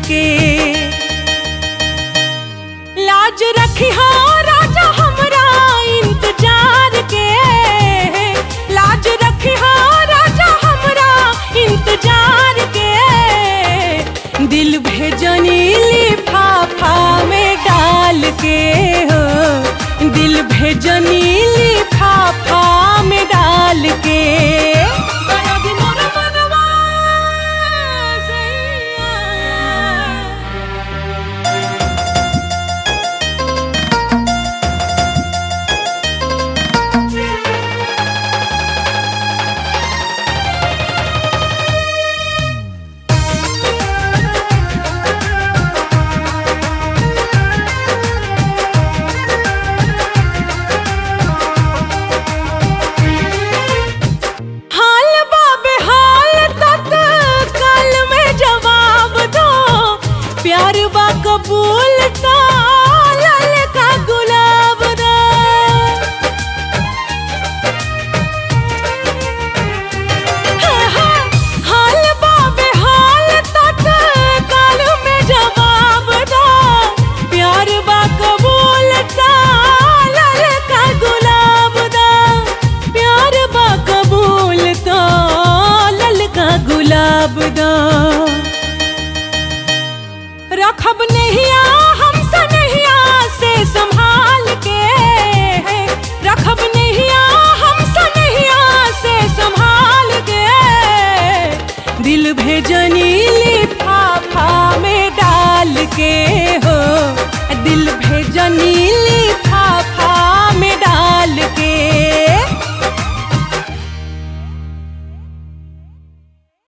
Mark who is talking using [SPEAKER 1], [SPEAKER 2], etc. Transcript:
[SPEAKER 1] के। लाज रखी हो राजा हमरा इंतजार के, लाज रखी हो राजा हमरा इंतजार के। दिल भेजनी लिफाफा में डाल के हो, दिल भेजनी लिफाफा में डाल के। प्यार बा कबूल तो ललका गुलाब दा, हाल बा बेहाल तक काल में जवाब दा। प्यार बा कबूल तो ललका गुलाब दा, प्यार बा कबूल तो ललका गुलाब दा। रखब नहिया हम सनहिया से संभाल के, रखब नहिया हम सनहिया से संभाल के। दिल भेजनी लिफाफा में डाल के हो, दिल भेजनी लिफाफा में डाल के।